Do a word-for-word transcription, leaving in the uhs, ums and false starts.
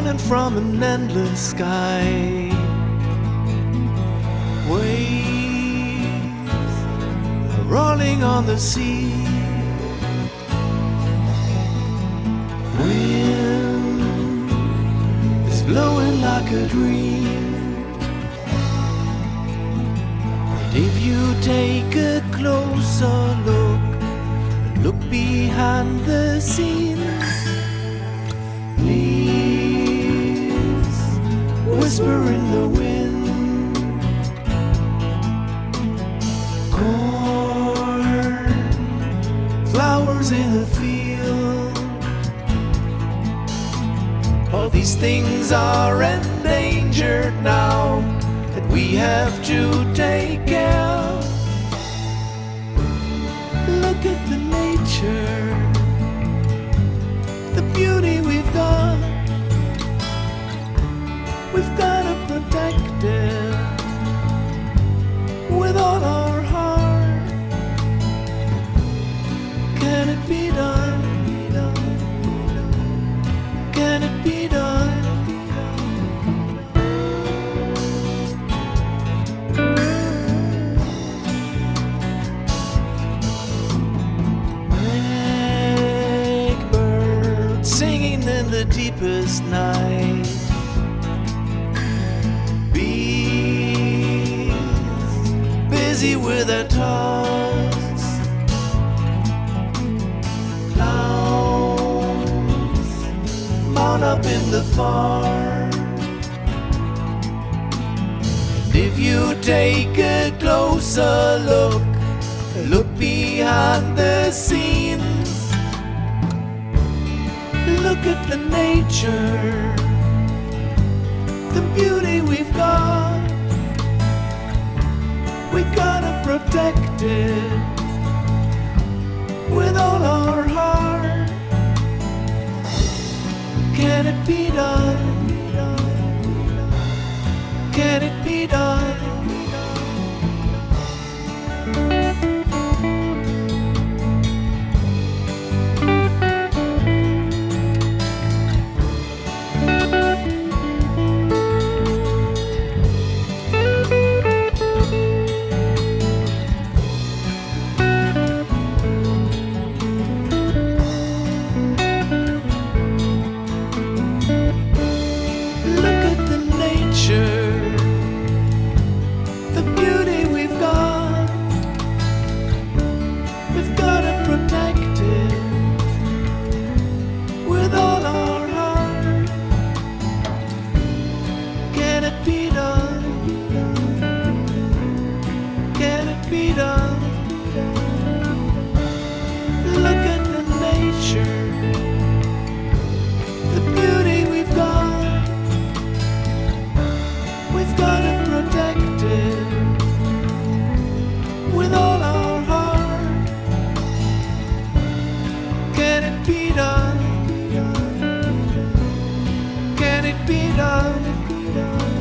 running from an endless sky. Waves are rolling on the sea. Wind is blowing like a dream. And if you take a closer look, look behind the scenes, leaves whisper in the wind, corn flowers in the field. All these things are endangered now, that we have to take care. Look at the nature, the beauty we've got. We've gotta protect it with all our heart. Can it be done? Can it be done? Singing in the deepest night, bees busy with their tasks, clouds mount up in the farm. And if you take a closer look, look behind the scenes, look at the nature, the beauty we've got. We gotta protect it with all our heart. Can it be done? Can it be done? The beauty we've got, we've gotta protect it with all our heart. Can it be done? Can it be done? Look at the nature, the beauty we've got. We've gotta protect it with all our heart. Can it be done? Can it be done?